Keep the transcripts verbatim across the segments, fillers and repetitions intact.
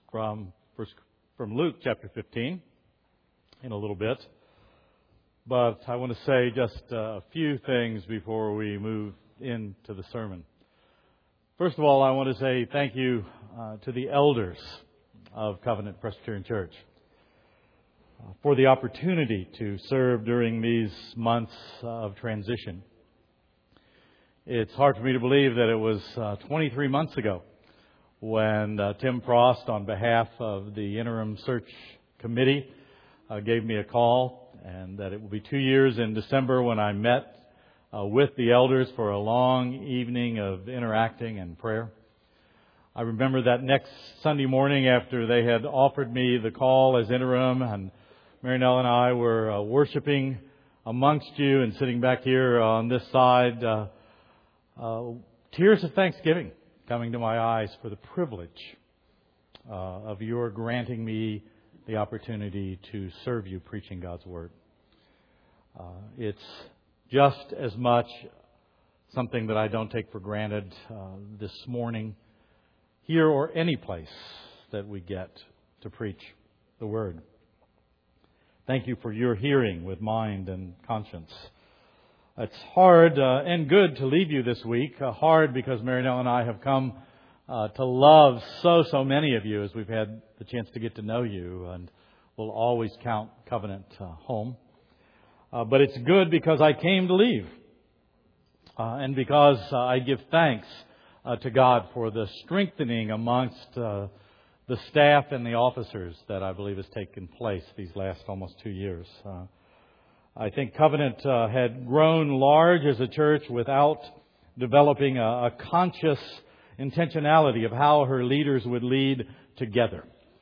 from first, from Luke chapter fifteen in a little bit. But I want to say just a few things before we move into the sermon. First of all, I want to say thank you uh, to the elders of Covenant Presbyterian Church uh, for the opportunity to serve during these months of transition. It's hard for me to believe that it was uh, twenty-three months ago when uh, Tim Frost, on behalf of the Interim Search Committee, uh, gave me a call, and that it will be two years in December when I met uh, with the elders for a long evening of interacting and prayer. I remember that next Sunday morning after they had offered me the call as interim, and Mary Nell and I were uh, worshiping amongst you and sitting back here on this side, uh, uh, tears of thanksgiving coming to my eyes for the privilege uh, of your granting me the opportunity to serve you preaching God's Word. Uh, it's just as much something that I don't take for granted uh, this morning, here or any place that we get to preach the Word. Thank you for your hearing with mind and conscience. It's hard uh, and good to leave you this week. Uh, hard because Mary Nell and I have come uh, to love so, so many of you as we've had the chance to get to know you, and we'll always count Covenant uh, home. Uh, but it's good because I came to leave, uh, and because uh, I give thanks uh, to God for the strengthening amongst uh, the staff and the officers that I believe has taken place these last almost two years. Uh, I think Covenant uh, had grown large as a church without developing a, a conscious intentionality of how her leaders would lead together.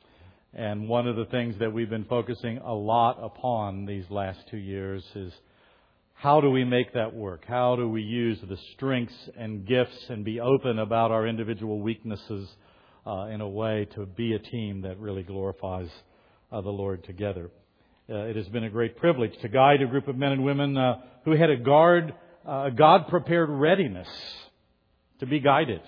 And one of the things that we've been focusing a lot upon these last two years is how do we make that work? How do we use the strengths and gifts and be open about our individual weaknesses uh, in a way to be a team that really glorifies uh, the Lord together? Uh, it has been a great privilege to guide a group of men and women uh, who had a guard, uh, a God-prepared readiness to be guided.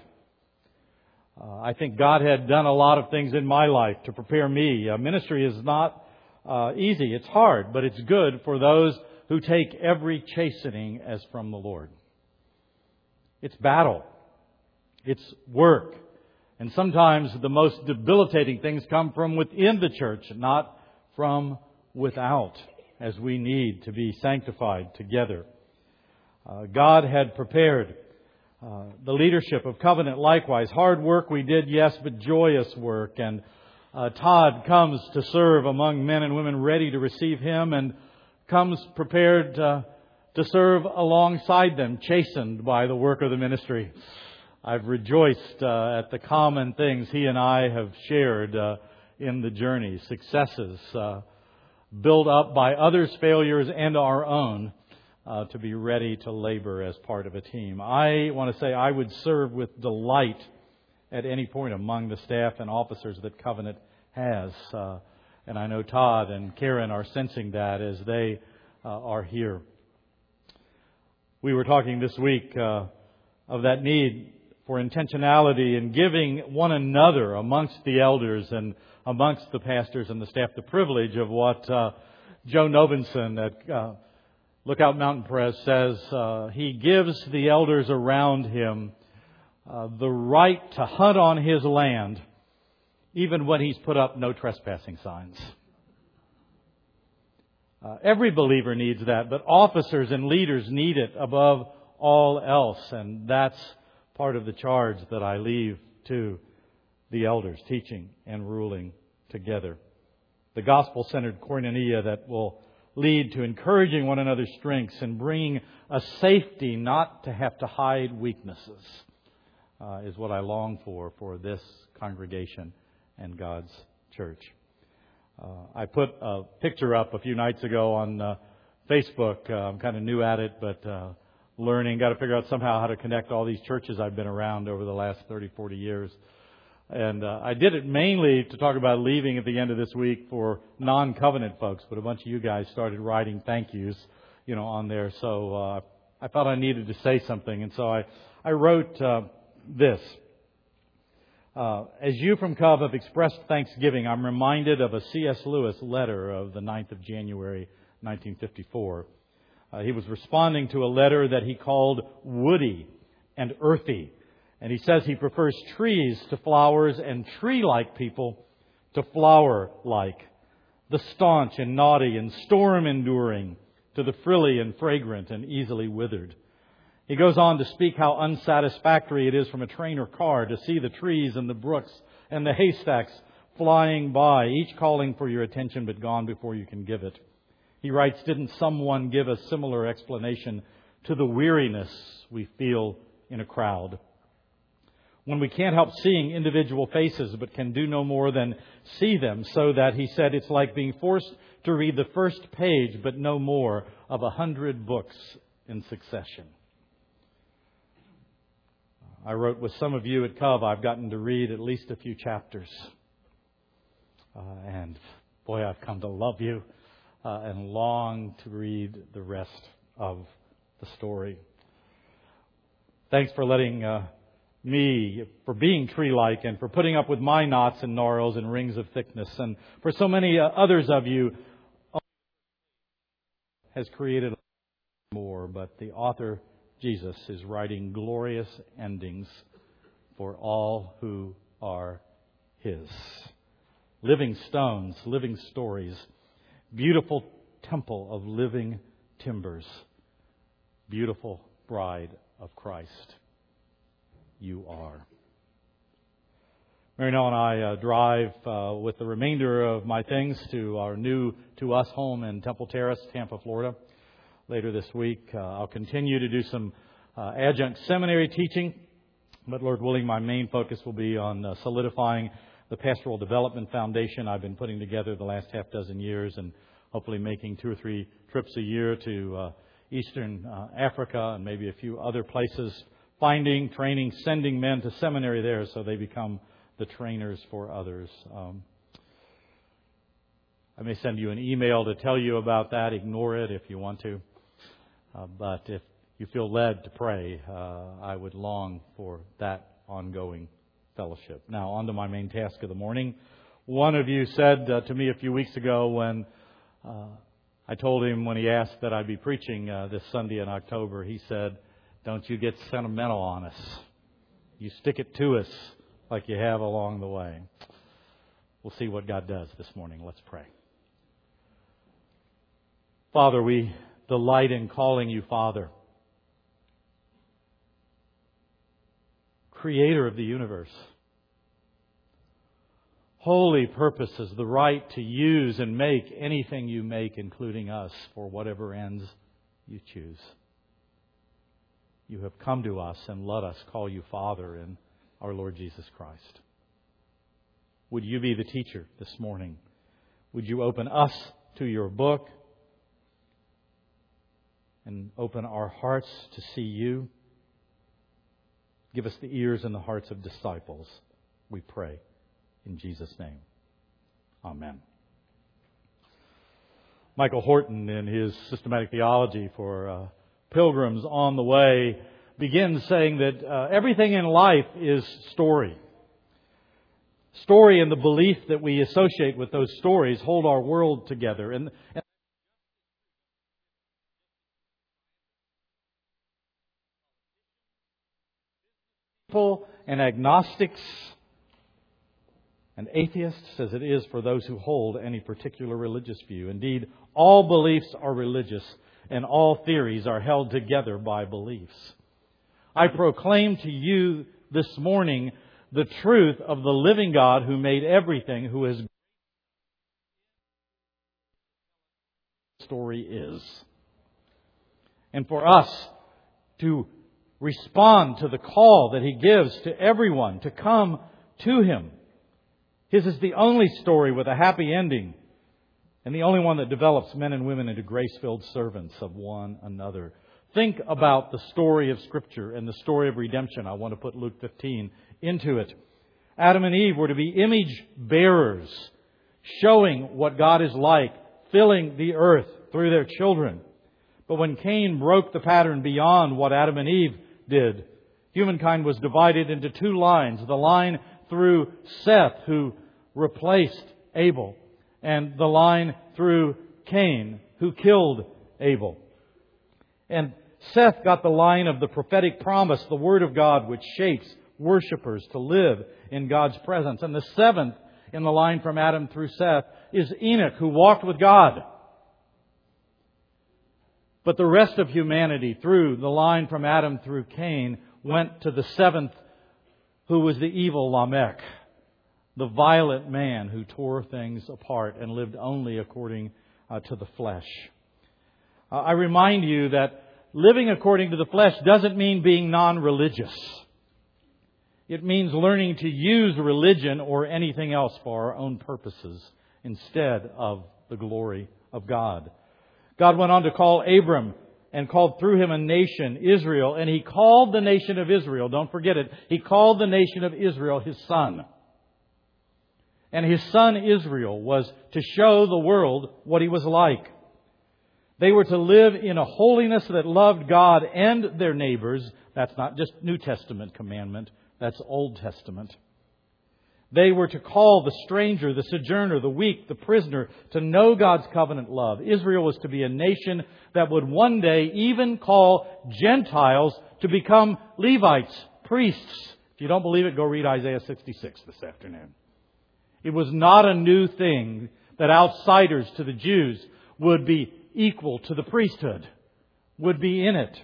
Uh, I think God had done a lot of things in my life to prepare me. Uh, ministry is not uh, easy. It's hard, but it's good for those who take every chastening as from the Lord. It's battle. It's work. And sometimes the most debilitating things come from within the church, not from without, as we need to be sanctified together. Uh, God had prepared uh, the leadership of Covenant likewise. Hard work we did, yes, but joyous work. And uh, Todd comes to serve among men and women ready to receive Him, and comes prepared uh, to serve alongside them, chastened by the work of the ministry. I've rejoiced uh, at the common things he and I have shared uh, in the journey, successes uh, built up by others' failures and our own, uh, to be ready to labor as part of a team. I want to say I would serve with delight at any point among the staff and officers that Covenant has. Uh, and I know Todd and Karen are sensing that as they uh, are here. We were talking this week uh, of that need for intentionality in giving one another amongst the elders and amongst the pastors and the staff the privilege of what uh, Joe Novenson at uh, Lookout Mountain Press says. Uh, he gives the elders around him uh, the right to hunt on his land, even when he's put up no trespassing signs. Uh, every believer needs that, but officers and leaders need it above all else, and that's part of the charge that I leave to the elders, teaching and ruling together. The gospel-centered koinonia that will lead to encouraging one another's strengths and bringing a safety not to have to hide weaknesses uh, is what I long for for this congregation and God's church. Uh, I put a picture up a few nights ago on uh, Facebook. Uh, I'm kind of new at it, but uh, learning. Got to figure out somehow how to connect all these churches I've been around over the last thirty, forty years. And uh, I did it mainly to talk about leaving at the end of this week for non-covenant folks, but a bunch of you guys started writing thank yous, you know, on there. So uh, I thought I needed to say something, and so I I wrote uh, this. Uh, as you from Cove have expressed thanksgiving, I'm reminded of a C S Lewis letter of the ninth of January, nineteen fifty-four. Uh, he was responding to a letter that he called woody and earthy. And he says he prefers trees to flowers and tree-like people to flower-like. The staunch and naughty and storm-enduring to the frilly and fragrant and easily withered. He goes on to speak how unsatisfactory it is from a train or car to see the trees and the brooks and the haystacks flying by, each calling for your attention but gone before you can give it. He writes, didn't someone give a similar explanation to the weariness we feel in a crowd? When we can't help seeing individual faces but can do no more than see them, so that, he said, it's like being forced to read the first page but no more of a hundred books in succession. I wrote with some of you at Cove, I've gotten to read at least a few chapters. Uh, and boy, I've come to love you uh, and long to read the rest of the story. Thanks for letting uh, me, for being tree-like and for putting up with my knots and gnarls and rings of thickness. And for so many uh, others of you, has created more, but the author Jesus is writing glorious endings for all who are His. Living stones, living stories, beautiful temple of living timbers, beautiful bride of Christ. You are. Mary Nell and I uh, drive uh, with the remainder of my things to our new to us home in Temple Terrace, Tampa, Florida. Later this week, uh, I'll continue to do some uh, adjunct seminary teaching, but Lord willing, my main focus will be on uh, solidifying the pastoral development foundation I've been putting together the last half dozen years, and hopefully making two or three trips a year to uh, Eastern uh, Africa and maybe a few other places, finding, training, sending men to seminary there so they become the trainers for others. Um, I may send you an email to tell you about that. Ignore it if you want to. Uh, but if you feel led to pray, uh, I would long for that ongoing fellowship. Now, on to my main task of the morning. One of you said uh, to me a few weeks ago when uh, I told him when he asked that I'd be preaching uh, this Sunday in October, he said, don't you get sentimental on us. You stick it to us like you have along the way. We'll see what God does this morning. Let's pray. Father, we delight in calling you Father, Creator of the universe. Holy purposes, the right to use and make anything you make, including us, for whatever ends you choose. You have come to us and let us call you Father in our Lord Jesus Christ. Would you be the teacher this morning? Would you open us to your book and open our hearts to see you? Give us the ears and the hearts of disciples, we pray. In Jesus' name. Amen. Michael Horton, in his systematic theology for uh, Pilgrims on the Way, begins saying that uh, everything in life is story. Story and the belief that we associate with those stories hold our world together. And, and people and agnostics and atheists as it is for those who hold any particular religious view. Indeed, all beliefs are religious and all theories are held together by beliefs. I proclaim to you this morning the truth of the living God who made everything, who is story is. And for us to respond to the call that He gives to everyone to come to Him. His is the only story with a happy ending and the only one that develops men and women into grace-filled servants of one another. Think about the story of Scripture and the story of redemption. I want to put Luke fifteen into it. Adam and Eve were to be image bearers, showing what God is like, filling the earth through their children. But when Cain broke the pattern beyond what Adam and Eve did, humankind was divided into two lines. The line through Seth, who replaced Abel, and the line through Cain, who killed Abel. And Seth got the line of the prophetic promise, the Word of God, which shapes worshipers to live in God's presence. And the seventh in the line from Adam through Seth is Enoch, who walked with God. But the rest of humanity, through the line from Adam through Cain, went to the seventh, who was the evil Lamech, the violent man who tore things apart and lived only according uh, to the flesh. Uh, I remind you that living according to the flesh doesn't mean being non-religious. It means learning to use religion or anything else for our own purposes instead of the glory of God. God went on to call Abram and called through him a nation, Israel. And He called the nation of Israel, don't forget it, He called the nation of Israel His son. And His son Israel was to show the world what He was like. They were to live in a holiness that loved God and their neighbors. That's not just New Testament commandment, that's Old Testament. They were to call the stranger, the sojourner, the weak, the prisoner to know God's covenant love. Israel was to be a nation that would one day even call Gentiles to become Levites, priests. If you don't believe it, go read Isaiah sixty-six this afternoon. It was not a new thing that outsiders to the Jews would be equal to the priesthood, would be in it.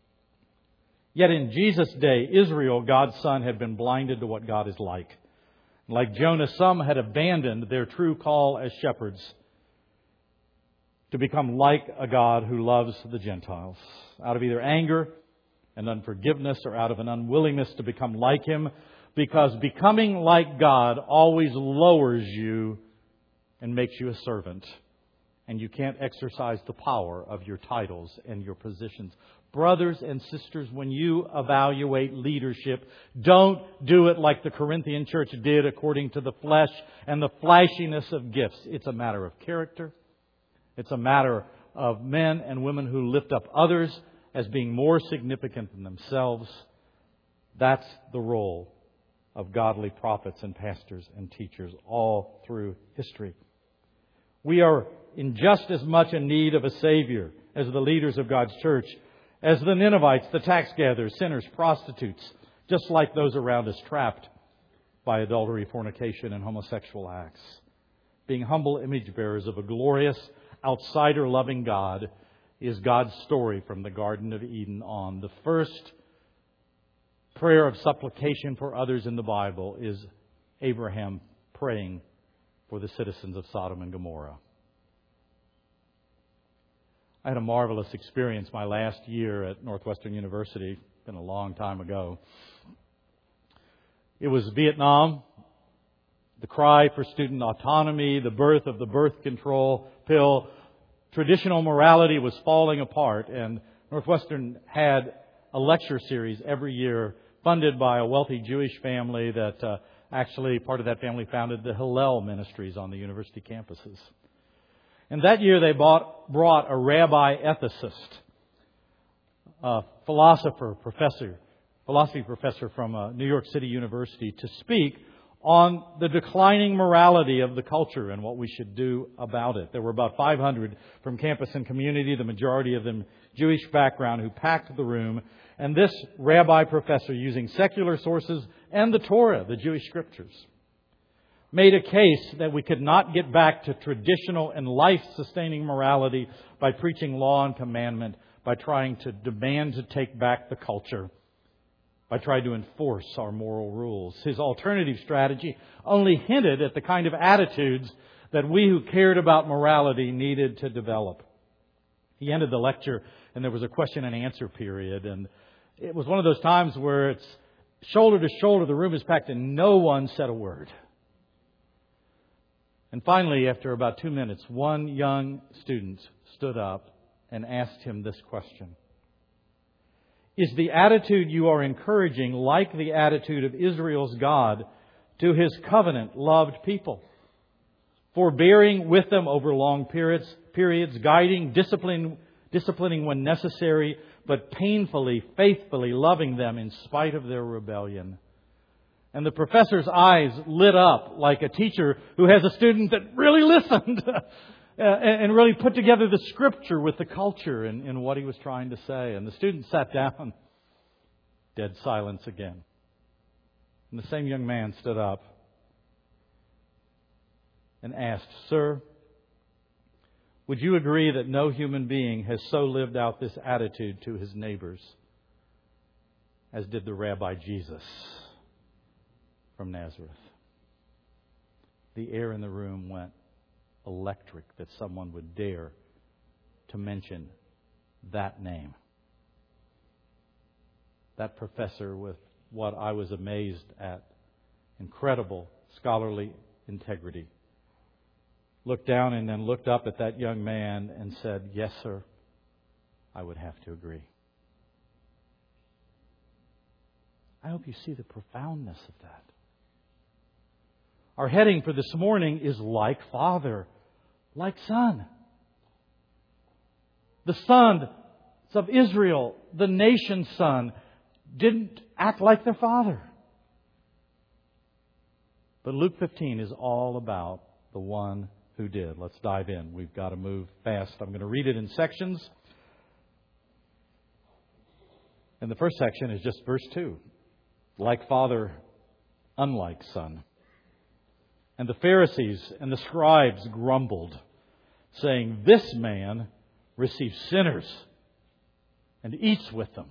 Yet in Jesus' day, Israel, God's son, had been blinded to what God is like. Like Jonah, some had abandoned their true call as shepherds to become like a God who loves the Gentiles. Out of either anger and unforgiveness or out of an unwillingness to become like Him, because becoming like God always lowers you and makes you a servant. And you can't exercise the power of your titles and your positions. Brothers and sisters, when you evaluate leadership, don't do it like the Corinthian church did according to the flesh and the flashiness of gifts. It's a matter of character. It's a matter of men and women who lift up others as being more significant than themselves. That's the role of godly prophets and pastors and teachers all through history. We are in just as much a need of a Savior as the leaders of God's church, as the Ninevites, the tax gatherers, sinners, prostitutes, just like those around us trapped by adultery, fornication, and homosexual acts. Being humble image bearers of a glorious, outsider-loving God is God's story from the Garden of Eden on. The first prayer of supplication for others in the Bible is Abraham praying for the citizens of Sodom and Gomorrah. I had a marvelous experience my last year at Northwestern University. It's been a long time ago. It was Vietnam, the cry for student autonomy, the birth of the birth control pill. Traditional morality was falling apart, and Northwestern had a lecture series every year funded by a wealthy Jewish family that uh, actually part of that family founded the Hillel Ministries on the university campuses. And that year they bought, brought a rabbi ethicist, a philosopher, professor, philosophy professor from uh, New York City University to speak on the declining morality of the culture and what we should do about it. There were about five hundred from campus and community, the majority of them Jewish background, who packed the room. And this rabbi professor, using secular sources and the Torah, the Jewish scriptures, made a case that we could not get back to traditional and life-sustaining morality by preaching law and commandment, by trying to demand to take back the culture, by trying to enforce our moral rules. His alternative strategy only hinted at the kind of attitudes that we who cared about morality needed to develop. He ended the lecture and there was a question and answer period, and it was one of those times where it's shoulder to shoulder, the room is packed and no one said a word. And finally, after about two minutes, one young student stood up and asked him this question. Is the attitude you are encouraging like the attitude of Israel's God to His covenant-loved people? Forbearing with them over long periods, periods guiding, disciplining, disciplining when necessary, but painfully, faithfully loving them in spite of their rebellion. And the professor's eyes lit up like a teacher who has a student that really listened and really put together the Scripture with the culture and, and what he was trying to say. And the student sat down. Dead silence again. And the same young man stood up and asked, "Sir, would you agree that no human being has so lived out this attitude to his neighbors as did the Rabbi Jesus from Nazareth?" The air in the room went electric that someone would dare to mention that name. That professor, with what I was amazed at, incredible scholarly integrity, looked down and then looked up at that young man and said, "Yes, sir, I would have to agree." I hope you see the profoundness of that. Our heading for this morning is like Father, like Son. The sons of Israel, the nation's son, didn't act like their father. But Luke fifteen is all about the one who did. Let's dive in. We've got to move fast. I'm going to read it in sections. And the first section is just verse two. Like Father, unlike Son. And the Pharisees and the scribes grumbled, saying, "This man receives sinners and eats with them."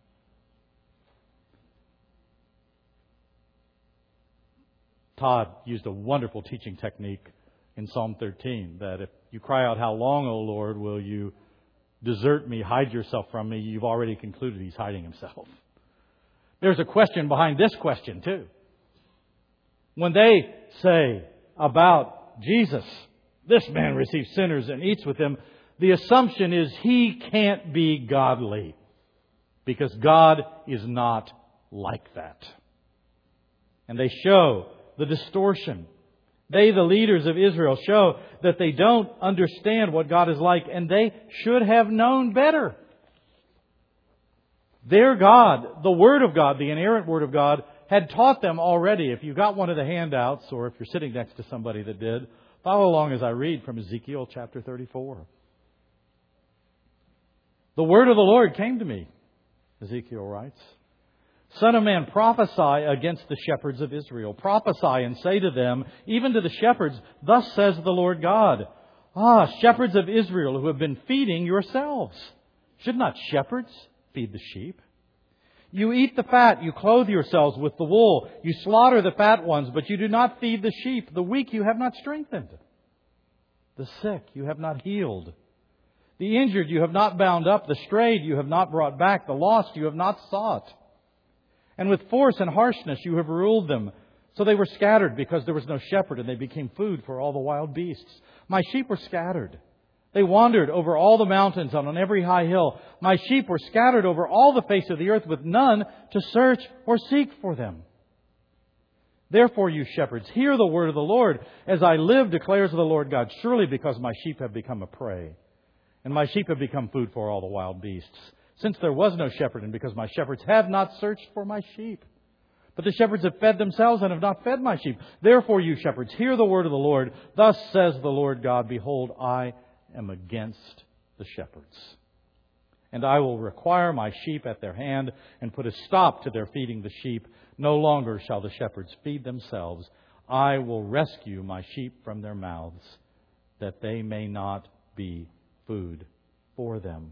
Todd used a wonderful teaching technique in Psalm thirteen, that if you cry out, "How long, O Lord, will you desert me, hide yourself from me?" you've already concluded He's hiding Himself. There's a question behind this question too. When they say about Jesus, "This man receives sinners and eats with them," the assumption is He can't be godly, because God is not like that. And they show the distortion. They, the leaders of Israel, show that they don't understand what God is like, and they should have known better. Their God, the Word of God, the inerrant Word of God, had taught them already. If you got one of the handouts, or if you're sitting next to somebody that did, follow along as I read from Ezekiel chapter thirty-four. "The word of the Lord came to me," Ezekiel writes, "Son of man, prophesy against the shepherds of Israel. Prophesy and say to them, even to the shepherds, thus says the Lord God, Ah, shepherds of Israel who have been feeding yourselves. Should not shepherds feed the sheep? You eat the fat, you clothe yourselves with the wool. You slaughter the fat ones, but you do not feed the sheep. The weak you have not strengthened. The sick you have not healed. The injured you have not bound up. The strayed you have not brought back. The lost you have not sought. And with force and harshness you have ruled them. So they were scattered because there was no shepherd, and they became food for all the wild beasts. My sheep were scattered. They wandered over all the mountains and on every high hill. My sheep were scattered over all the face of the earth, with none to search or seek for them. Therefore, you shepherds, hear the word of the Lord. As I live, declares the Lord God, surely because my sheep have become a prey, and my sheep have become food for all the wild beasts, since there was no shepherd, and because my shepherds have not searched for my sheep. But the shepherds have fed themselves and have not fed my sheep. Therefore, you shepherds, hear the word of the Lord. Thus says the Lord God, behold, I am against the shepherds, and I will require my sheep at their hand and put a stop to their feeding the sheep. No longer shall the shepherds feed themselves. I will rescue my sheep from their mouths, that they may not be food for them.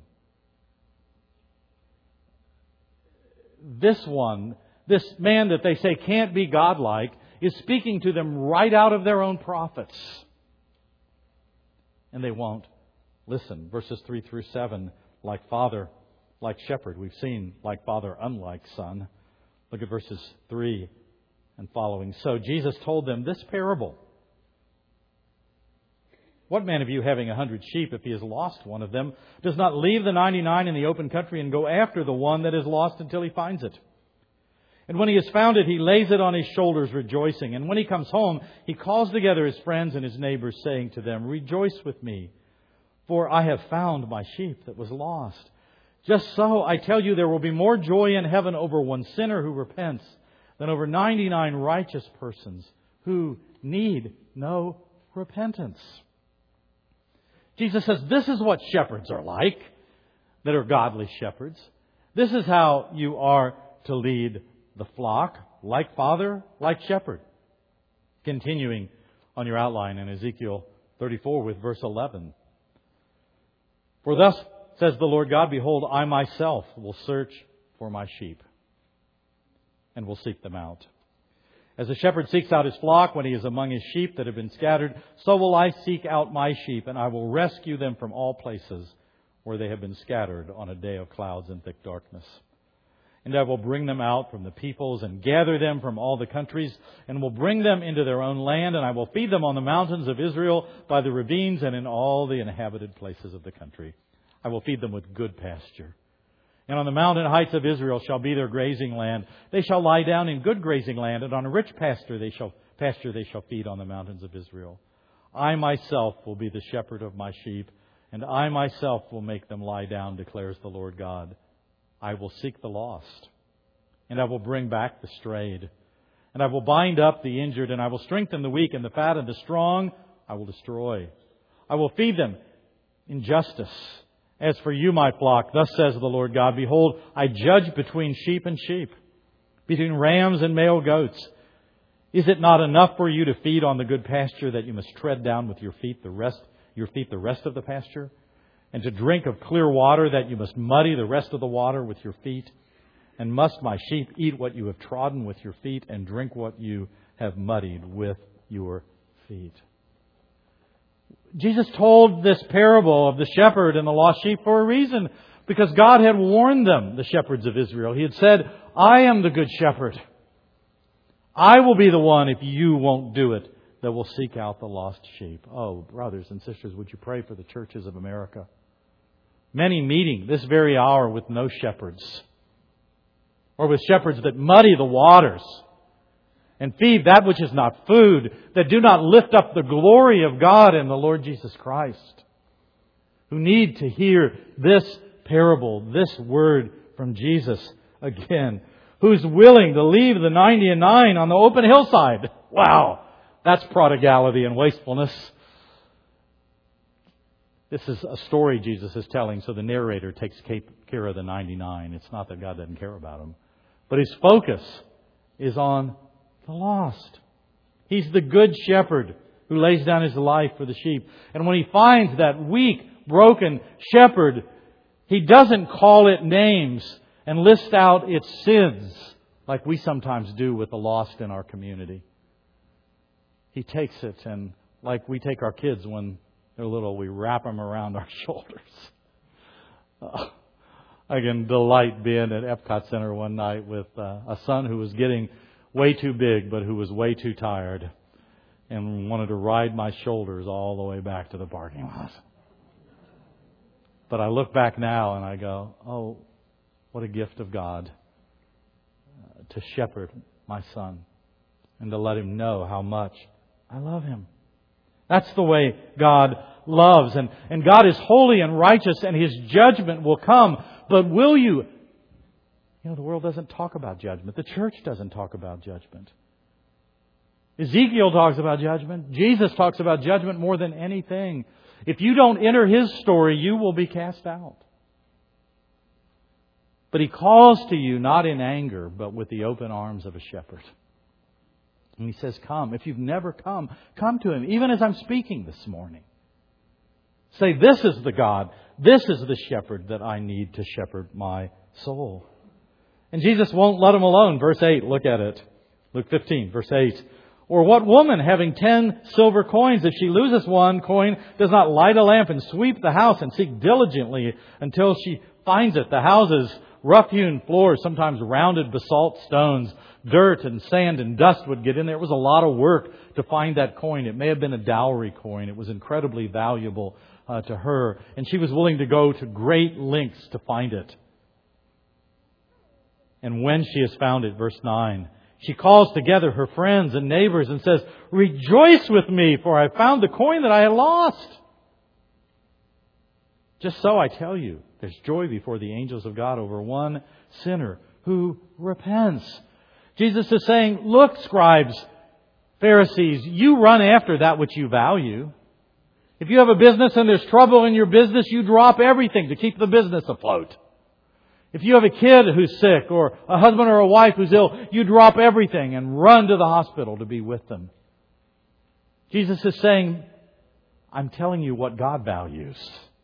This one, this man that they say can't be godlike, is speaking to them right out of their own prophets. And they won't listen. Verses three through seven, like father, like shepherd. We've seen like father, unlike son. Look at verses three and following. So Jesus told them this parable. What man of you, having a hundred sheep, if he has lost one of them, does not leave the ninety-nine in the open country and go after the one that is lost until he finds it? And when he has found it, he lays it on his shoulders, rejoicing. And when he comes home, he calls together his friends and his neighbors, saying to them, Rejoice with me, for I have found my sheep that was lost. Just so, I tell you, there will be more joy in heaven over one sinner who repents than over ninety-nine righteous persons who need no repentance. Jesus says this is what shepherds are like, that are godly shepherds. This is how you are to lead the flock, like Father, like Shepherd. Continuing on your outline in Ezekiel thirty-four with verse eleven. For thus says the Lord God, behold, I myself will search for my sheep and will seek them out. As a shepherd seeks out his flock when he is among his sheep that have been scattered, so will I seek out my sheep, and I will rescue them from all places where they have been scattered on a day of clouds and thick darkness. And I will bring them out from the peoples and gather them from all the countries, and will bring them into their own land, and I will feed them on the mountains of Israel, by the ravines, and in all the inhabited places of the country. I will feed them with good pasture. And on the mountain heights of Israel shall be their grazing land. They shall lie down in good grazing land, and on a rich pasture they shall pasture they shall feed on the mountains of Israel. I myself will be the shepherd of my sheep, and I myself will make them lie down, declares the Lord God. I will seek the lost, and I will bring back the strayed. And I will bind up the injured, and I will strengthen the weak, and the fat and the strong I will destroy. I will feed them in justice. As for you, my flock, thus says the Lord God, behold, I judge between sheep and sheep, between rams and male goats. Is it not enough for you to feed on the good pasture, that you must tread down with your feet the rest, your feet the rest of the pasture? And to drink of clear water, that you must muddy the rest of the water with your feet? And must my sheep eat what you have trodden with your feet, and drink what you have muddied with your feet? Jesus told this parable of the shepherd and the lost sheep for a reason, because God had warned them, the shepherds of Israel. He had said, I am the good shepherd. I will be the one, if you won't do it, that will seek out the lost sheep. Oh, brothers and sisters, would you pray for the churches of America? Many meeting this very hour with no shepherds, or with shepherds that muddy the waters and feed that which is not food, that do not lift up the glory of God and the Lord Jesus Christ, who need to hear this parable, this word from Jesus again, who's willing to leave the ninety and nine on the open hillside. Wow, that's prodigality and wastefulness. This is a story Jesus is telling, so the narrator takes care of the ninety-nine. It's not that God doesn't care about them, but his focus is on the lost. He's the good shepherd who lays down his life for the sheep. And when he finds that weak, broken shepherd, he doesn't call it names and list out its sins like we sometimes do with the lost in our community. He takes it, and like we take our kids when they're little, we wrap them around our shoulders. Uh, I can delight being at Epcot Center one night with uh, a son who was getting way too big, but who was way too tired and wanted to ride my shoulders all the way back to the parking lot. But I look back now and I go, oh, what a gift of God uh, to shepherd my son and to let him know how much I love him. That's the way God loves. And, and God is holy and righteous, and His judgment will come. But will you... You know, the world doesn't talk about judgment. The church doesn't talk about judgment. Ezekiel talks about judgment. Jesus talks about judgment more than anything. If you don't enter His story, you will be cast out. But He calls to you not in anger, but with the open arms of a shepherd. And He says, come. If you've never come, come to Him. Even as I'm speaking this morning. Say, this is the God. This is the shepherd that I need to shepherd my soul. And Jesus won't let them alone. Verse eight, look at it. Luke fifteen, verse eight. Or what woman, having ten silver coins, if she loses one coin, does not light a lamp and sweep the house and seek diligently until she finds it? The house's rough-hewn floors, sometimes rounded basalt stones, dirt and sand and dust would get in there. It was a lot of work to find that coin. It may have been a dowry coin. It was incredibly valuable uh, to her. And she was willing to go to great lengths to find it. And when she has found it, verse nine, she calls together her friends and neighbors and says, rejoice with me, for I found the coin that I had lost. Just so I tell you, there's joy before the angels of God over one sinner who repents. Jesus is saying, look, scribes, Pharisees, you run after that which you value. If you have a business and there's trouble in your business, you drop everything to keep the business afloat. If you have a kid who's sick or a husband or a wife who's ill, you drop everything and run to the hospital to be with them. Jesus is saying, I'm telling you what God values.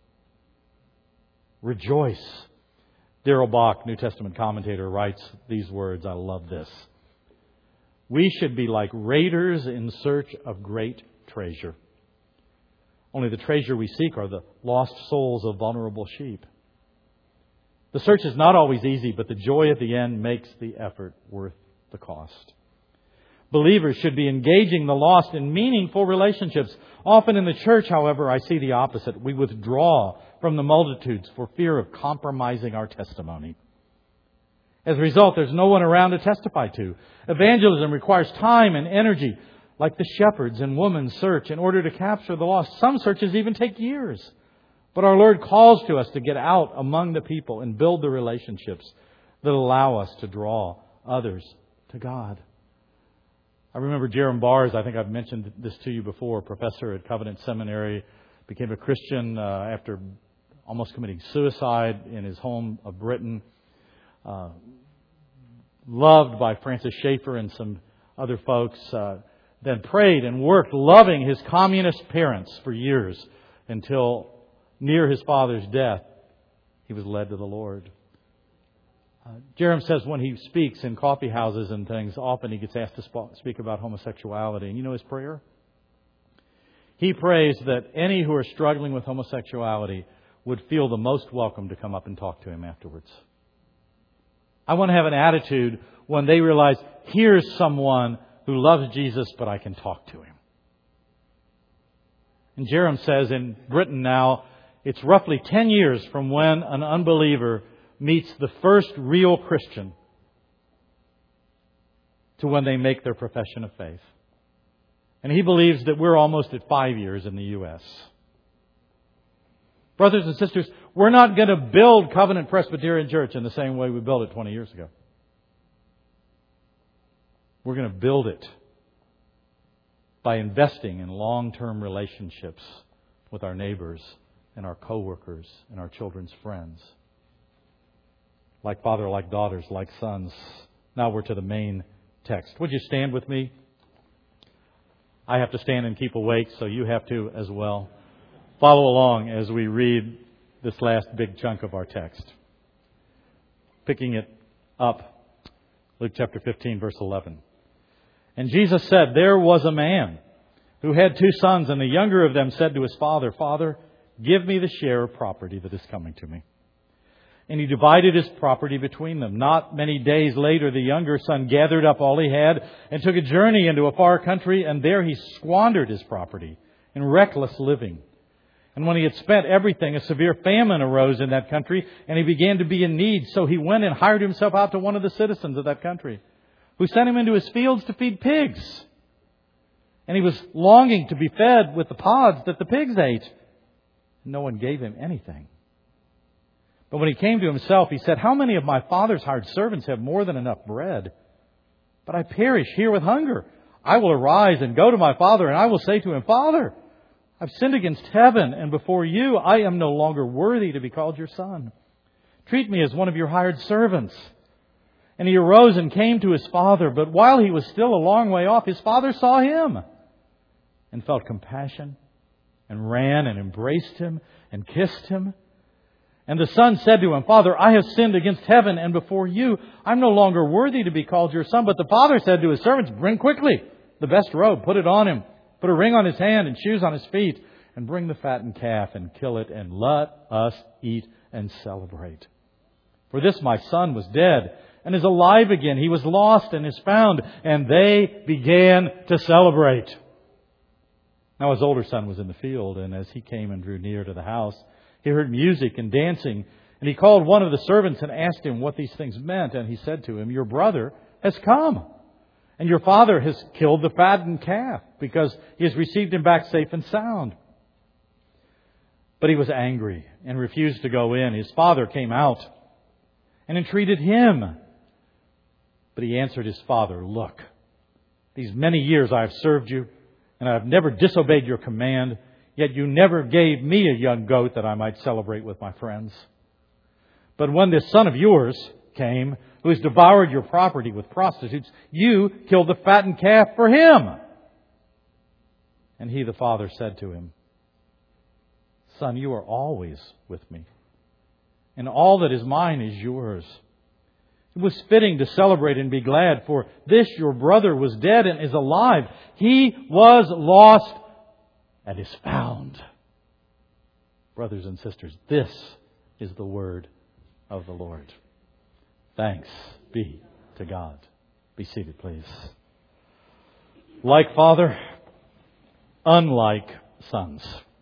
Rejoice. Darrell Bach, New Testament commentator, writes these words. I love this. We should be like raiders in search of great treasure. Only the treasure we seek are the lost souls of vulnerable sheep. The search is not always easy, but the joy at the end makes the effort worth the cost. Believers should be engaging the lost in meaningful relationships. Often in the church, however, I see the opposite. We withdraw from the multitudes for fear of compromising our testimony. As a result, there's no one around to testify to. Evangelism requires time and energy, like the shepherds and women's search, in order to capture the lost. Some searches even take years. But our Lord calls to us to get out among the people and build the relationships that allow us to draw others to God. I remember Jerram Bars, I think I've mentioned this to you before, professor at Covenant Seminary, became a Christian uh, after almost committing suicide in his home of Britain. Uh, loved by Francis Schaeffer and some other folks. Uh, then prayed and worked loving his communist parents for years until near his father's death, he was led to the Lord. Uh, Jerram says when he speaks in coffee houses and things, often he gets asked to sp- speak about homosexuality. And you know his prayer? He prays that any who are struggling with homosexuality would feel the most welcome to come up and talk to him afterwards. I want to have an attitude when they realize, here's someone who loves Jesus, but I can talk to him. And Jerram says in Britain now, it's roughly ten years from when an unbeliever meets the first real Christian to when they make their profession of faith. And he believes that we're almost at five years in the U S Brothers and sisters, we're not going to build Covenant Presbyterian Church in the same way we built it twenty years ago. We're going to build it by investing in long-term relationships with our neighbors and our co-workers and our children's friends. Like father, like daughters, like sons. Now we're to the main text. Would you stand with me? I have to stand and keep awake, so you have to as well. Follow along as we read this last big chunk of our text. Picking it up, Luke chapter fifteen, verse eleven. And Jesus said, there was a man who had two sons, and the younger of them said to his father, Father, give me the share of property that is coming to me. And he divided his property between them. Not many days later, the younger son gathered up all he had and took a journey into a far country, and there he squandered his property in reckless living. And when he had spent everything, a severe famine arose in that country, and he began to be in need. So he went and hired himself out to one of the citizens of that country, who sent him into his fields to feed pigs. And he was longing to be fed with the pods that the pigs ate. No one gave him anything. But when he came to himself, he said, how many of my father's hired servants have more than enough bread? But I perish here with hunger. I will arise and go to my father, and I will say to him, Father, I've sinned against heaven and before you. I am no longer worthy to be called your son. Treat me as one of your hired servants. And he arose and came to his father. But while he was still a long way off, his father saw him and felt compassion and ran and embraced him and kissed him. And the son said to him, Father, I have sinned against heaven and before you. I'm no longer worthy to be called your son. But the father said to his servants, bring quickly the best robe, put it on him, put a ring on his hand and shoes on his feet, and bring the fattened calf and kill it, and let us eat and celebrate. For this my son was dead and is alive again. He was lost and is found. And they began to celebrate. Now his older son was in the field, and as he came and drew near to the house, he heard music and dancing. And he called one of the servants and asked him what these things meant. And he said to him, your brother has come, and your father has killed the fattened calf, because he has received him back safe and sound. But he was angry and refused to go in. His father came out and entreated him. But he answered his father, "Look, these many years I have served you, and I have never disobeyed your command, yet you never gave me a young goat that I might celebrate with my friends. But when this son of yours came, who has devoured your property with prostitutes, you killed the fattened calf for him." And he, the father, said to him, "Son, you are always with me, and all that is mine is yours. It was fitting to celebrate and be glad, for this your brother was dead and is alive. He was lost and is found." Brothers and sisters, this is the word of the Lord. Thanks be to God. Be seated, please. Like father, unlike sons.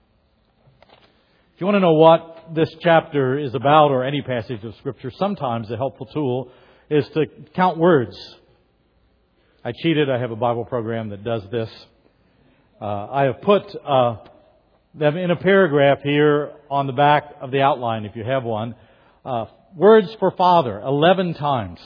If you want to know what this chapter is about, or any passage of Scripture, sometimes a helpful tool is to count words. I cheated. I have a Bible program that does this. Uh, I have put uh, them in a paragraph here on the back of the outline, if you have one. Uh, words for father, eleven times.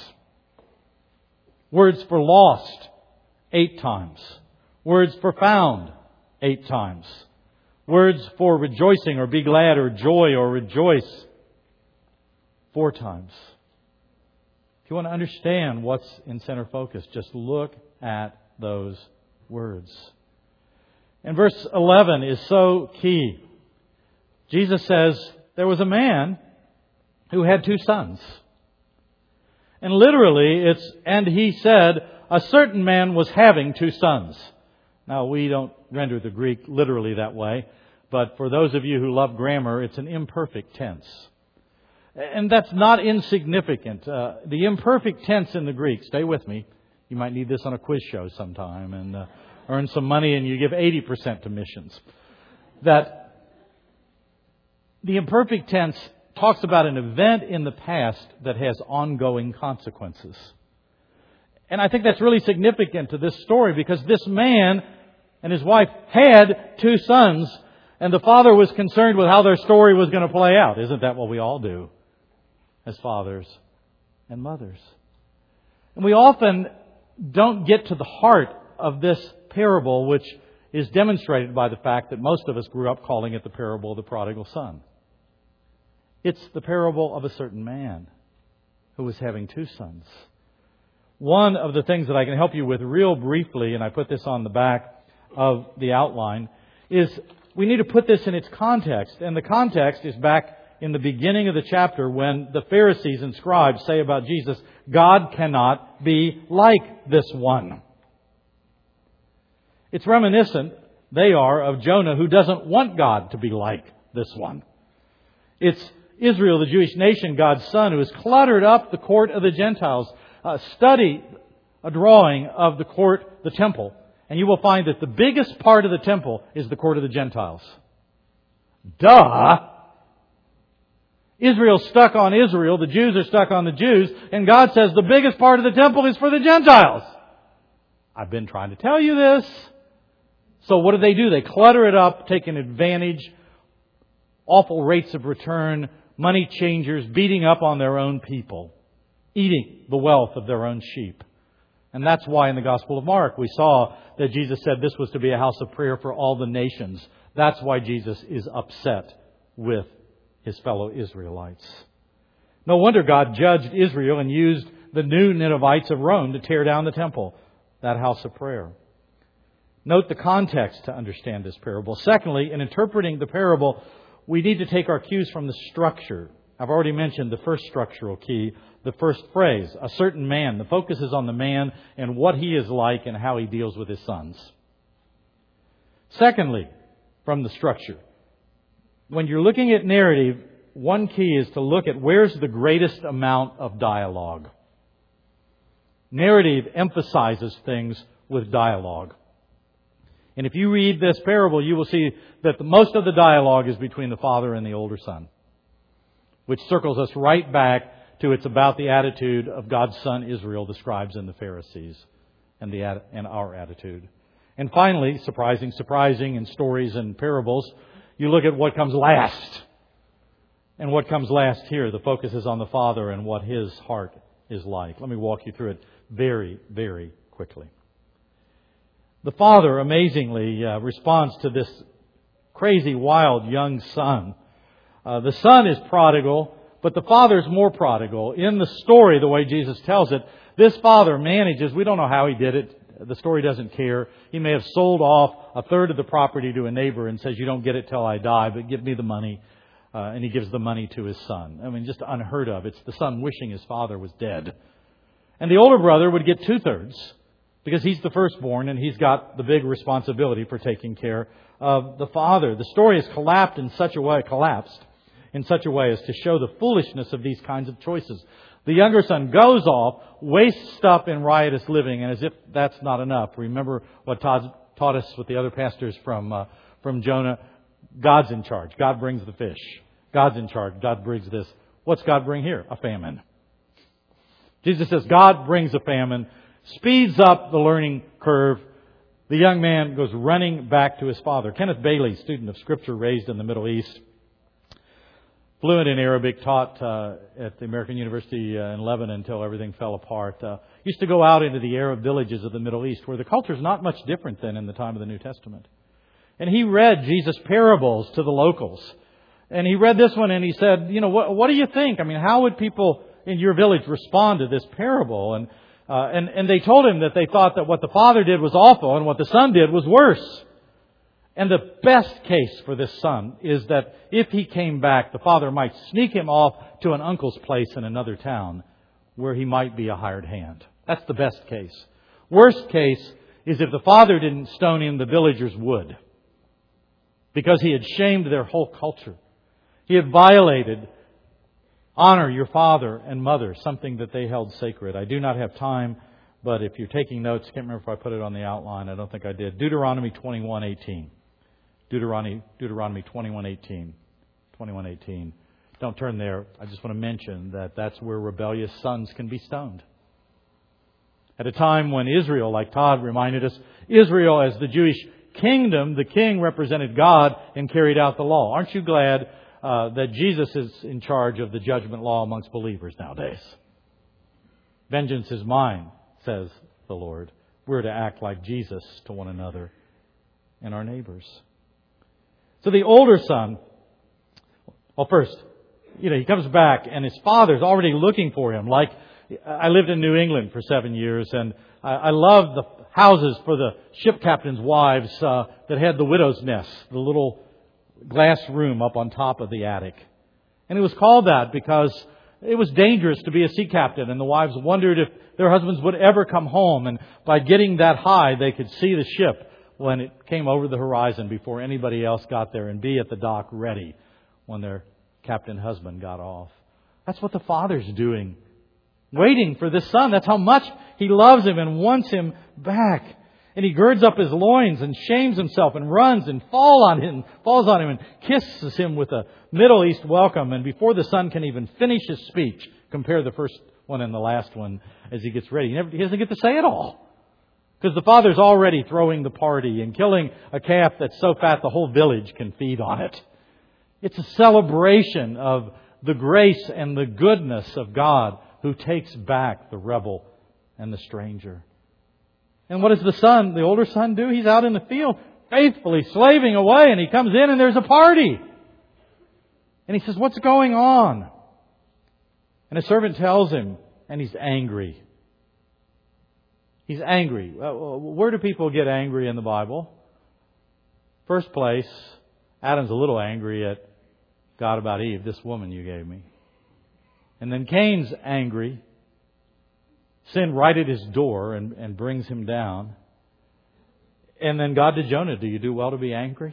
Words for lost, eight times. Words for found, eight times. Words for rejoicing or be glad or joy or rejoice, four times. If you want to understand what's in center focus, just look at those words. And verse eleven is so key. Jesus says, there was a man who had two sons. And literally, it's, and he said, a certain man was having two sons. Now, we don't render the Greek literally that way, but for those of you who love grammar, it's an imperfect tense. And that's not insignificant. Uh, the imperfect tense in the Greek, stay with me, you might need this on a quiz show sometime and uh, earn some money and you give eighty percent to missions. That the imperfect tense talks about an event in the past that has ongoing consequences. And I think that's really significant to this story, because this man and his wife had two sons, and the father was concerned with how their story was going to play out. Isn't that what we all do as fathers and mothers? And we often don't get to the heart of this parable, which is demonstrated by the fact that most of us grew up calling it the parable of the prodigal son. It's the parable of a certain man who was having two sons. One of the things that I can help you with real briefly, and I put this on the back of the outline, is we need to put this in its context. And the context is back in the beginning of the chapter when the Pharisees and scribes say about Jesus, God cannot be like this one. It's reminiscent, they are, of Jonah, who doesn't want God to be like this one. It's Israel, the Jewish nation, God's son, who has cluttered up the court of the Gentiles. Uh, study a drawing of the court, the temple, and you will find that the biggest part of the temple is the court of the Gentiles. Duh! Israel's stuck on Israel, the Jews are stuck on the Jews, and God says the biggest part of the temple is for the Gentiles. I've been trying to tell you this. So what do they do? They clutter it up, taking advantage, awful rates of return, money changers, beating up on their own people, eating the wealth of their own sheep. And that's why in the Gospel of Mark we saw that Jesus said this was to be a house of prayer for all the nations. That's why Jesus is upset with his fellow Israelites. No wonder God judged Israel and used the new Ninevites of Rome to tear down the temple, that house of prayer. Note the context to understand this parable. Secondly, in interpreting the parable, we need to take our cues from the structure. I've already mentioned the first structural key, the first phrase, a certain man. The focus is on the man and what he is like and how he deals with his sons. Secondly, from the structure, when you're looking at narrative, one key is to look at where's the greatest amount of dialogue. Narrative emphasizes things with dialogue. And if you read this parable, you will see that the, most of the dialogue is between the father and the older son, which circles us right back to it's about the attitude of God's son Israel, the scribes and the Pharisees, and the and our attitude. And finally, surprising, surprising in stories and parables, you look at what comes last. And what comes last here, the focus is on the father and what his heart is like. Let me walk you through it. very, very quickly. The father amazingly uh, responds to this crazy, wild young son. Uh, the son is prodigal, but the father is more prodigal. In the story, the way Jesus tells it, this father manages, we don't know how he did it. The story doesn't care. He may have sold off a third of the property to a neighbor and says, you don't get it till I die, but give me the money. Uh, and he gives the money to his son. I mean, just unheard of. It's the son wishing his father was dead. And the older brother would get two-thirds because he's the firstborn and he's got the big responsibility for taking care of the father. The story is collapsed in such a way, collapsed in such a way as to show the foolishness of these kinds of choices. The younger son goes off, wastes stuff in riotous living, and as if that's not enough, remember what Todd taught us with the other pastors from uh, from Jonah. God's in charge. God brings the fish. God's in charge. God brings this. What's God bring here? A famine. Jesus says God brings a famine, speeds up the learning curve. The young man goes running back to his father. Kenneth Bailey, student of Scripture, raised in the Middle East, fluent in Arabic, taught uh, at the American University uh, in Lebanon until everything fell apart. Uh, used to go out into the Arab villages of the Middle East, where the culture is not much different than in the time of the New Testament. And he read Jesus' parables to the locals. And he read this one and he said, you know, what, what do you think? I mean, how would people in your village respond to this parable? And, uh, and, and they told him that they thought that what the father did was awful and what the son did was worse. And the best case for this son is that if he came back, the father might sneak him off to an uncle's place in another town where he might be a hired hand. That's the best case. Worst case is if the father didn't stone him, the villagers would. Because he had shamed their whole culture. He had violated honor your father and mother, something that they held sacred. I do not have time, but if you're taking notes, I can't remember if I put it on the outline. I don't think I did. Deuteronomy twenty-one eighteen. Deuteronomy, Deuteronomy twenty-one eighteen. twenty-one eighteen. Don't turn there. I just want to mention that that's where rebellious sons can be stoned. At a time when Israel, like Todd reminded us, Israel as the Jewish kingdom, the king represented God and carried out the law. Aren't you glad uh, that Jesus is in charge of the judgment law amongst believers nowadays? Vengeance is mine, says the Lord. We're to act like Jesus to one another and our neighbors. So the older son, well, first, you know, he comes back and his father's already looking for him. Like, I lived in New England for seven years and I, I loved the houses for the ship captains' wives uh, that had the widow's nest, the little glass room up on top of the attic. And it was called that because it was dangerous to be a sea captain, and the wives wondered if their husbands would ever come home. And by getting that high, they could see the ship when it came over the horizon before anybody else got there and be at the dock ready when their captain husband got off. That's what the father's doing. Waiting for this son. That's how much he loves him and wants him back. And he girds up his loins and shames himself and runs and fall on him, falls on him and kisses him with a Middle East welcome. And before the son can even finish his speech, compare the first one and the last one as he gets ready. He, never, he doesn't get to say it all. Because the father's already throwing the party and killing a calf that's so fat the whole village can feed on it. It's a celebration of the grace and the goodness of God who takes back the rebel and the stranger. And what does the son, the older son, do? He's out in the field faithfully slaving away, and he comes in and there's a party. And he says, what's going on? And a servant tells him, and he's angry. He's angry. Where do people get angry in the Bible? First place, Adam's a little angry at God about Eve, this woman you gave me. And then Cain's angry. Sin right at his door and, and brings him down. And then God to Jonah, do you do well to be angry?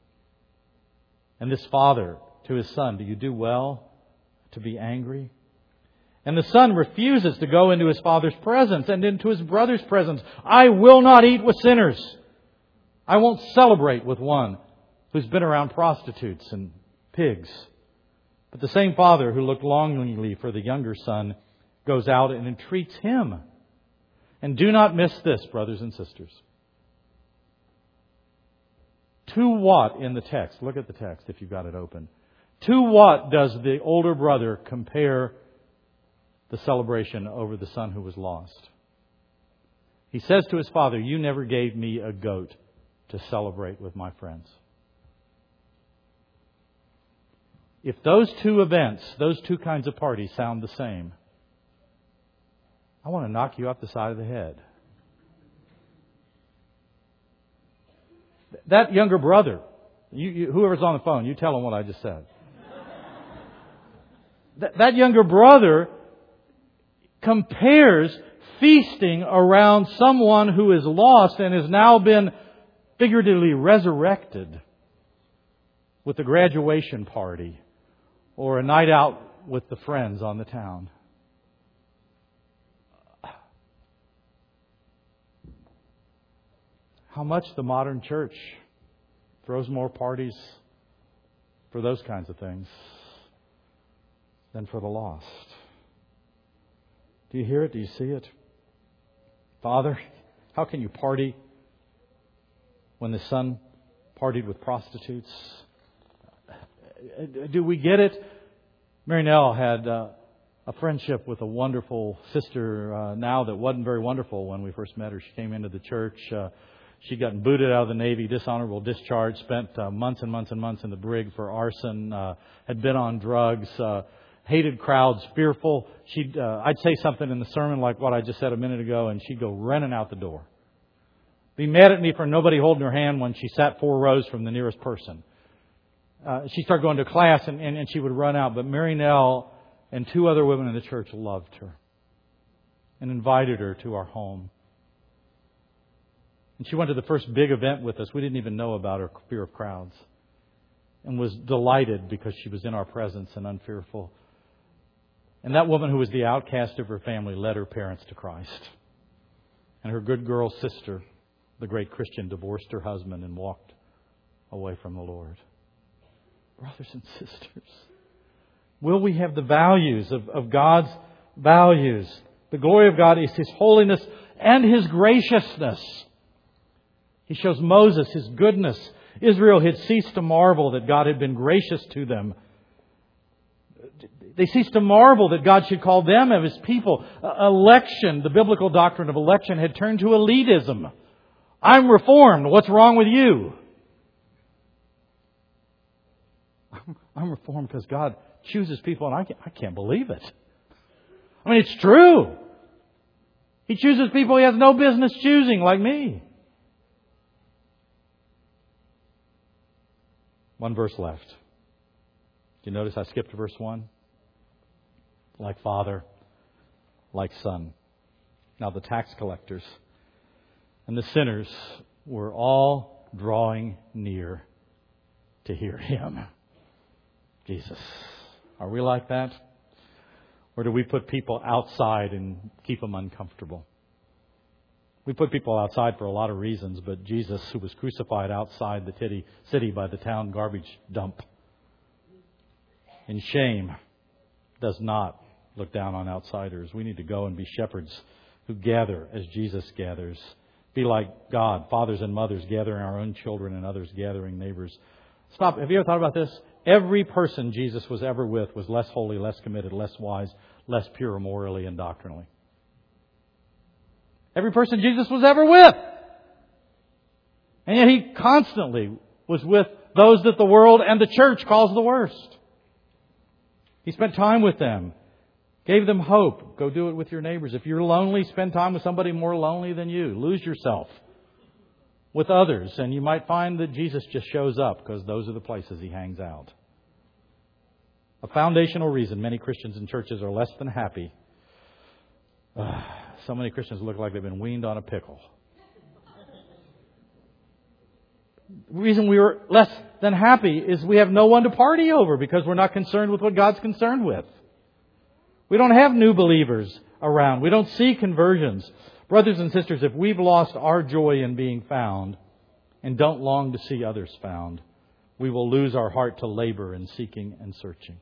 And this father to his son, do you do well to be angry? And the son refuses to go into his father's presence and into his brother's presence. I will not eat with sinners. I won't celebrate with one who's been around prostitutes and pigs. But the same father who looked longingly for the younger son goes out and entreats him. And do not miss this, brothers and sisters. To what in the text, look at the text if you've got it open. To what does the older brother compare the celebration over the son who was lost? He says to his father, you never gave me a goat to celebrate with my friends. If those two events, those two kinds of parties sound the same, I want to knock you up the side of the head. That younger brother, you, you, whoever's on the phone, you tell him what I just said. that, that younger brother compares feasting around someone who is lost and has now been figuratively resurrected with a graduation party or a night out with the friends on the town. How much the modern church throws more parties for those kinds of things than for the lost. Do you hear it? Do you see it? Father, how can you party when the son partied with prostitutes? Do we get it? Mary Nell had uh, a friendship with a wonderful sister uh, now that wasn't very wonderful when we first met her. She came into the church. Uh, she'd gotten booted out of the Navy, dishonorable discharge, spent uh, months and months and months in the brig for arson, uh, had been on drugs, uh, hated crowds, fearful. She'd, uh, I'd say something in the sermon like what I just said a minute ago, and she'd go running out the door. Be mad at me for nobody holding her hand when she sat four rows from the nearest person. Uh, she started going to class and, and, and she would run out. But Mary Nell and two other women in the church loved her and invited her to our home. And she went to the first big event with us. We didn't even know about her fear of crowds. And was delighted because she was in our presence and unfearful. And that woman who was the outcast of her family led her parents to Christ. And her good girl sister, the great Christian, divorced her husband and walked away from the Lord. Brothers and sisters, will we have the values of, of God's values? The glory of God is His holiness and His graciousness. He shows Moses His goodness. Israel had ceased to marvel that God had been gracious to them. They ceased to marvel that God should call them of His people. Uh, election, the biblical doctrine of election, had turned to elitism. I'm reformed. What's wrong with you? I'm reformed because God chooses people, and I can't, I can't believe it. I mean, it's true. He chooses people He has no business choosing, like me. One verse left. Do you notice I skipped verse one? Like Father, like Son. Now the tax collectors and the sinners were all drawing near to hear Him. Jesus. Are we like that? Or do we put people outside and keep them uncomfortable? We put people outside for a lot of reasons, but Jesus, who was crucified outside the city by the town garbage dump, in shame, does not look down on outsiders. We need to go and be shepherds who gather as Jesus gathers. Be like God, fathers and mothers gathering our own children and others gathering neighbors. Stop. Have you ever thought about this? Every person Jesus was ever with was less holy, less committed, less wise, less pure morally and doctrinally. Every person Jesus was ever with. And yet He constantly was with those that the world and the church calls the worst. He spent time with them. Gave them hope. Go do it with your neighbors. If you're lonely, spend time with somebody more lonely than you. Lose yourself with others. And you might find that Jesus just shows up because those are the places He hangs out. A foundational reason many Christians in churches are less than happy. Uh, so many Christians look like they've been weaned on a pickle. The reason we are less than happy is we have no one to party over because we're not concerned with what God's concerned with. We don't have new believers around. We don't see conversions. Brothers and sisters, if we've lost our joy in being found and don't long to see others found, we will lose our heart to labor in seeking and searching.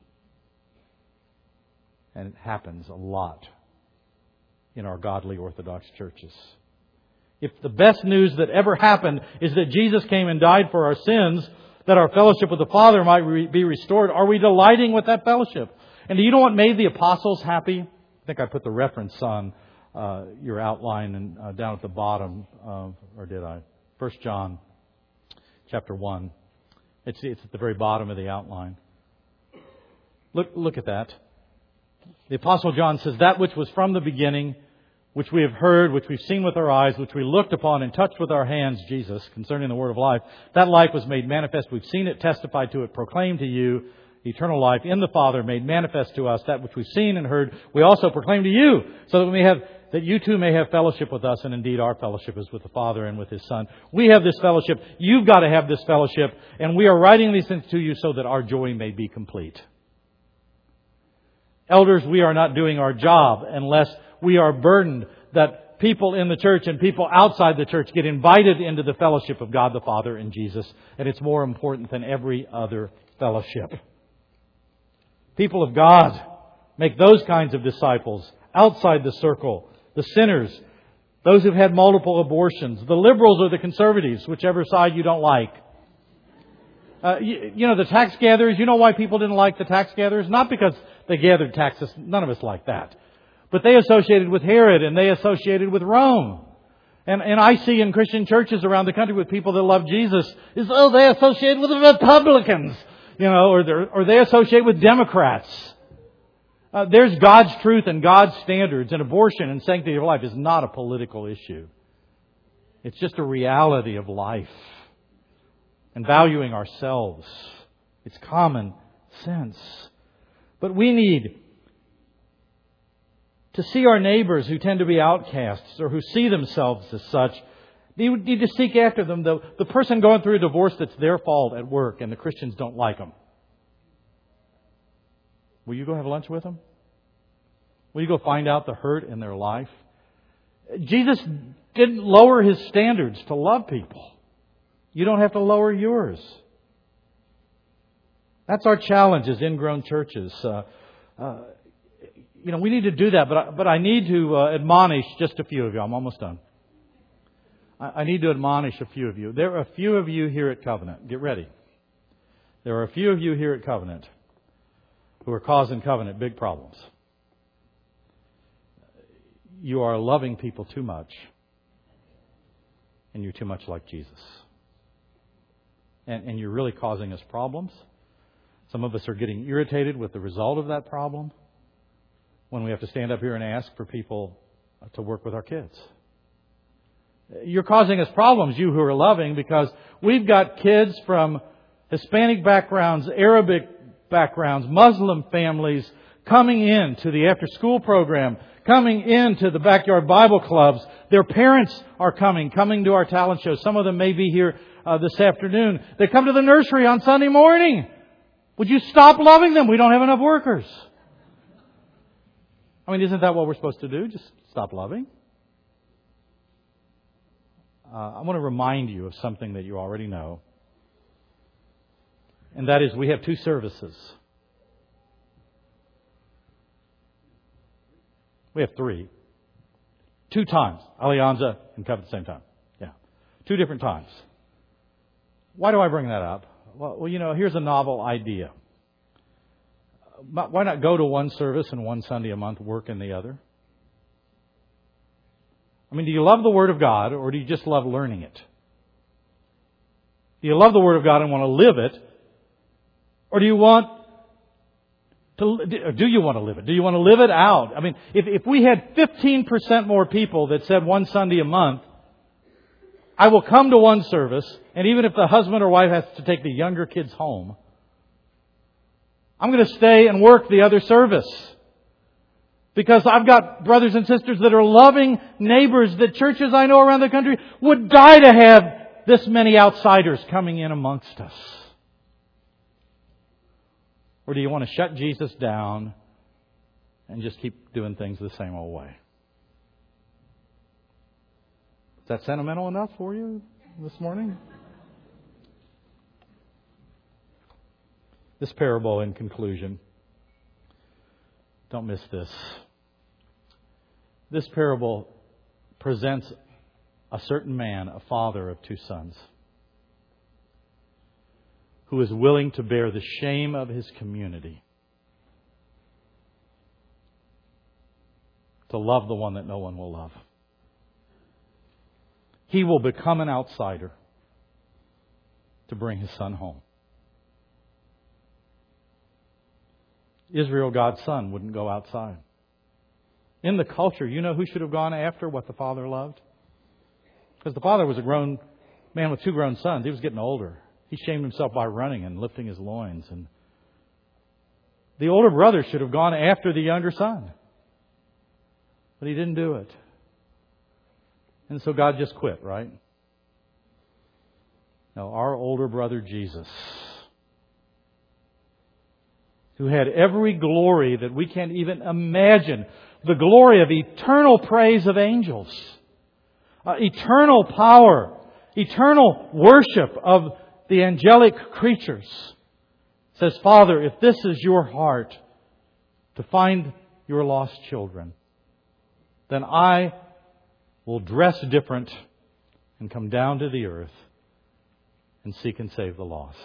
And it happens a lot in our godly Orthodox churches. If the best news that ever happened is that Jesus came and died for our sins, that our fellowship with the Father might re- be restored, are we delighting with that fellowship? And do you know what made the apostles happy? I think I put the reference on uh, your outline and uh, down at the bottom, of, or did I? First John, chapter one. It's it's at the very bottom of the outline. Look look at that. The Apostle John says, "That which was from the beginning, which we have heard, which we've seen with our eyes, which we looked upon and touched with our hands," Jesus, concerning the word of life, "that life was made manifest. We've seen it, testified to it, proclaimed to you eternal life in the Father, made manifest to us. That which we've seen and heard, we also proclaim to you, so that we may have, that you too may have fellowship with us. And indeed, our fellowship is with the Father and with His Son." We have this fellowship. You've got to have this fellowship. And we are writing these things to you so that our joy may be complete. Elders, we are not doing our job unless we are burdened that people in the church and people outside the church get invited into the fellowship of God the Father and Jesus. And it's more important than every other fellowship. People of God, make those kinds of disciples outside the circle. The sinners, those who've had multiple abortions, the liberals or the conservatives, whichever side you don't like. Uh, you, you know, the tax gatherers, you know why people didn't like the tax gatherers? Not because they gathered taxes. None of us like that. But they associated with Herod and they associated with Rome. And, and I see in Christian churches around the country with people that love Jesus is, oh, they associate with the Republicans, you know, or, or they associate with Democrats. Uh, there's God's truth and God's standards, and abortion and sanctity of life is not a political issue. It's just a reality of life and valuing ourselves. It's common sense. But we need to see our neighbors who tend to be outcasts or who see themselves as such. We need to seek after them. The, the person going through a divorce that's their fault at work and the Christians don't like them. Will you go have lunch with them? Will you go find out the hurt in their life? Jesus didn't lower His standards to love people. You don't have to lower yours. That's our challenge as ingrown churches. Uh, uh, you know, we need to do that, but I, but I need to uh, admonish just a few of you. I'm almost done. I, I need to admonish a few of you. There are a few of you here at Covenant. Get ready. There are a few of you here at Covenant who are causing Covenant big problems. You are loving people too much. And you're too much like Jesus. And, and you're really causing us problems. Some of us are getting irritated with the result of that problem when we have to stand up here and ask for people to work with our kids. You're causing us problems, you who are loving, because we've got kids from Hispanic backgrounds, Arabic backgrounds, Muslim families coming in to the after-school program, coming into the backyard Bible clubs. Their parents are coming, coming to our talent show. Some of them may be here uh, this afternoon. They come to the nursery on Sunday morning. Would you stop loving them? We don't have enough workers. I mean, isn't that what we're supposed to do? Just stop loving? Uh, I want to remind you of something that you already know. And that is we have two services. We have three. Two times. Alianza and Covenant at the same time. Yeah. Two different times. Why do I bring that up? Well, well, you know, here's a novel idea. Why not go to one service and one Sunday a month, work in the other? I mean, do you love the Word of God or do you just love learning it? Do you love the Word of God and want to live it? Or do you want to, do you want to live it? Do you want to live it out? I mean, if, if we had fifteen percent more people that said one Sunday a month, I will come to one service, and even if the husband or wife has to take the younger kids home, I'm going to stay and work the other service. Because I've got brothers and sisters that are loving neighbors that churches I know around the country would die to have this many outsiders coming in amongst us. Or do you want to shut Jesus down and just keep doing things the same old way? Is that sentimental enough for you this morning? This parable in conclusion. Don't miss this. This parable presents a certain man, a father of two sons, who is willing to bear the shame of his community to love the one that no one will love. He will become an outsider to bring His Son home. Israel, God's Son, wouldn't go outside. In the culture, you know who should have gone after what the Father loved? Because the Father was a grown man with two grown sons. He was getting older. He shamed himself by running and lifting his loins. And the older brother should have gone after the younger son. But he didn't do it. And so God just quit, right? No, our older brother Jesus, who had every glory that we can't even imagine, the glory of eternal praise of angels, uh, eternal power, eternal worship of the angelic creatures, says, Father, if this is your heart to find your lost children, then I will dress different and come down to the earth and seek and save the lost.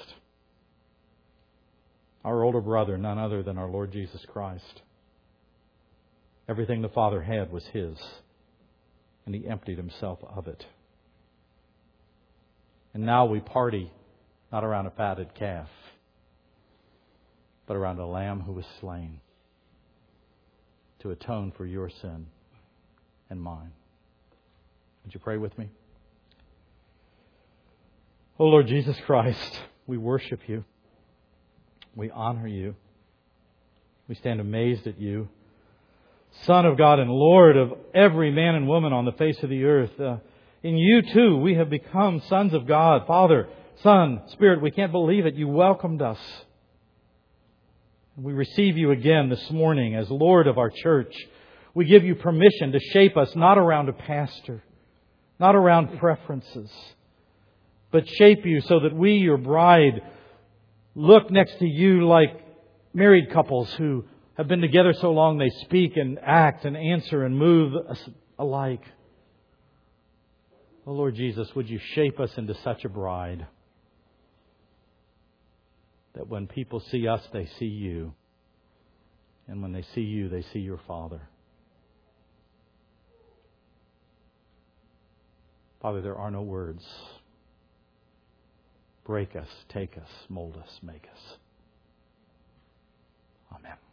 Our older brother, none other than our Lord Jesus Christ. Everything the Father had was His, and He emptied Himself of it. And now we party not around a fatted calf, but around a lamb who was slain to atone for your sin and mine. Would you pray with me? Oh Lord Jesus Christ, we worship You. We honor You. We stand amazed at You. Son of God and Lord of every man and woman on the face of the earth. Uh, in You too we have become sons of God. Father, Son, Spirit, we can't believe it. You welcomed us. We receive You again this morning as Lord of our church. We give You permission to shape us not around a pastor, not around preferences, but shape You so that we, Your bride, look next to You like married couples who have been together so long they speak and act and answer and move alike. Oh Lord Jesus, would You shape us into such a bride that when people see us, they see You. And when they see You, they see Your Father. Father, there are no words. Break us, take us, mold us, make us. Amen.